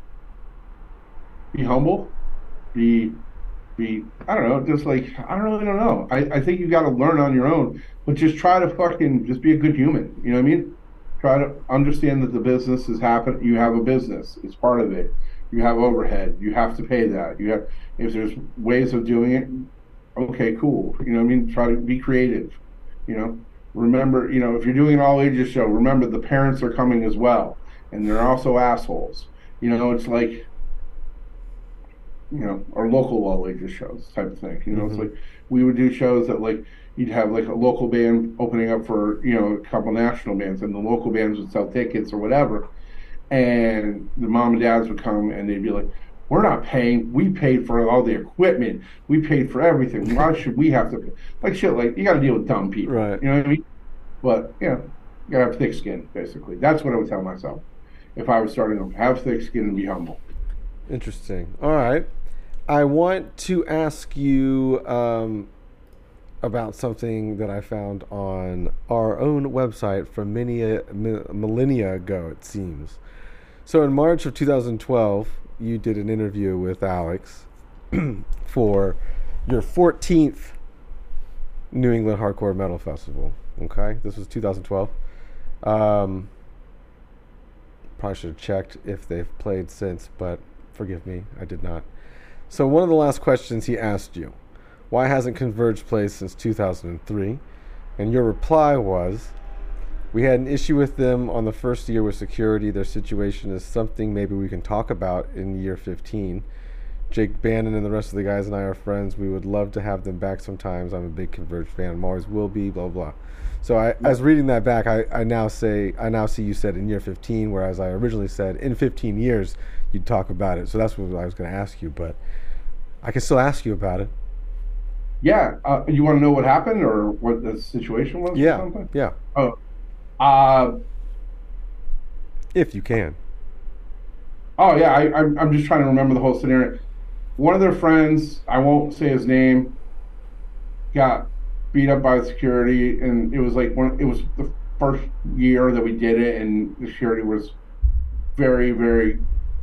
be humble. Be be I don't know, just like I don't really don't know. I I think you got to learn on your own, but just try to fucking just be a good human. You know what I mean? Try to understand that the business is happening. You have a business. It's part of it. You have overhead. You have to pay that. You have, if there's ways of doing it, okay, cool. You know what I mean? Try to be creative. You know, remember, you know, if you're doing an all ages show, remember the parents are coming as well. And they're also assholes. You know, it's like, you know, our local all ages shows type of thing. You know, mm-hmm. It's like we would do shows that like, you'd have like a local band opening up for, you know, a couple national bands, and the local bands would sell tickets or whatever. And the mom and dads would come and they'd be like, we're not paying. We paid for all the equipment. We paid for everything. Why should we have to pay? Like shit, like you got to deal with dumb people. Right. You know what I mean? But, you know, you got to have thick skin, basically. That's what I would tell myself if I was starting to have thick skin and be humble. Interesting. All right. I want to ask you, um, about something that I found on our own website from many a millennia ago, it seems. So in March of two thousand twelve, you did an interview with Alex for your fourteenth New England Hardcore Metal Festival. Okay, this was two thousand twelve. Um, probably should have checked if they've played since, but forgive me, I did not. So one of the last questions he asked you, why hasn't Converge played since two thousand three? And your reply was, we had an issue with them on the first year with security. Their situation is something maybe we can talk about in year fifteen. Jake Bannon and the rest of the guys and I are friends. We would love to have them back sometimes. I'm a big Converge fan. I'm always will be, blah, blah. So I, as reading that back, I, I now say, I now see you said in year fifteen, whereas I originally said in fifteen years you'd talk about it. So that's what I was going to ask you, but I can still ask you about it. Yeah. Uh, you want to know what happened or what the situation was? Yeah. Or something? Yeah. Oh. Uh, if you can. Oh yeah, I, I'm I'm just trying to remember the whole scenario. One of their friends, I won't say his name, got beat up by security, and it was like one. It was the first year that we did it, and the security was very, very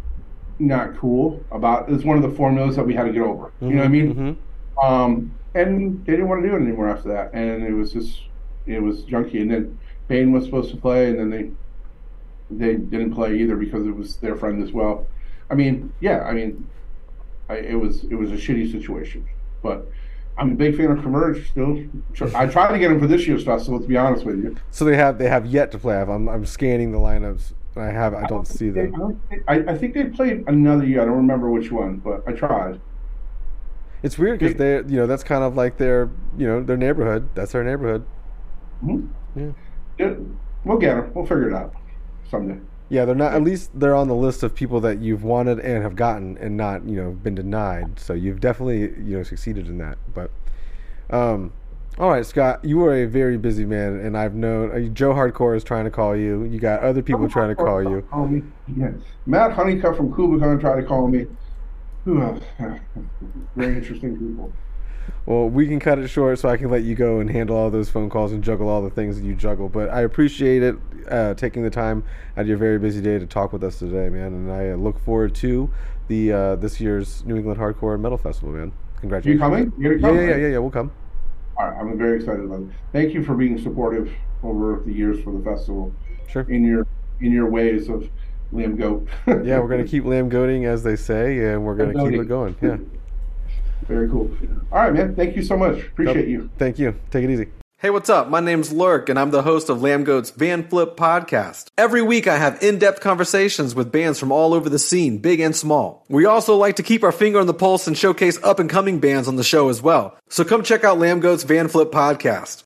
not cool about. It was one of the formulas that we had to get over. Mm-hmm, you know what I mean? Mm-hmm. Um, and they didn't want to do it anymore after that, and it was just it was junky, and then Bane was supposed to play, and then they they didn't play either because it was their friend as well. I mean, yeah, I mean, I, it was it was a shitty situation, but I'm a big fan of Converge still. I tried to get them for this year's festival, to be honest with you. So they have they have yet to play. I'm I'm scanning the lineups. I have I don't, I don't see them. They, I, don't think, I, I think they played another year. I don't remember which one, but I tried. It's weird because they you know that's kind of like their you know their neighborhood. That's their neighborhood. Mm-hmm. Yeah. yeah. We'll get them. We'll figure it out someday. Yeah, they're not. At least they're on the list of people that you've wanted and have gotten, and not you know been denied. So you've definitely you know succeeded in that. But, um, all right, Scott, you are a very busy man, and I've known uh, Joe Hardcore is trying to call you. You got other people Joe trying to call you. Call me. Yeah. Matt Honeycutt from Kubicon tried to call me. Very interesting people. Well, we can cut it short so I can let you go and handle all those phone calls and juggle all the things that you juggle. But I appreciate it, uh, taking the time out of your very busy day to talk with us today, man. And I look forward to the uh, this year's New England Hardcore and Metal Festival, man. Congratulations. You coming? You're coming? Yeah, yeah, yeah, yeah, yeah. We'll come. All right, I'm very excited about it. Thank you for being supportive over the years for the festival. Sure. In your in your ways of Lamb Goat. Yeah, we're gonna keep Lamb Goating, as they say, and we're gonna keep it going. Yeah. Very cool. All right, man. Thank you so much. Appreciate you. Thank you. Take it easy. Hey, what's up? My name's Lurk, and I'm the host of Lamb Goat's Van Flip podcast. Every week, I have in-depth conversations with bands from all over the scene, big and small. We also like to keep our finger on the pulse and showcase up-and-coming bands on the show as well. So come check out Lamb Goat's Van Flip podcast.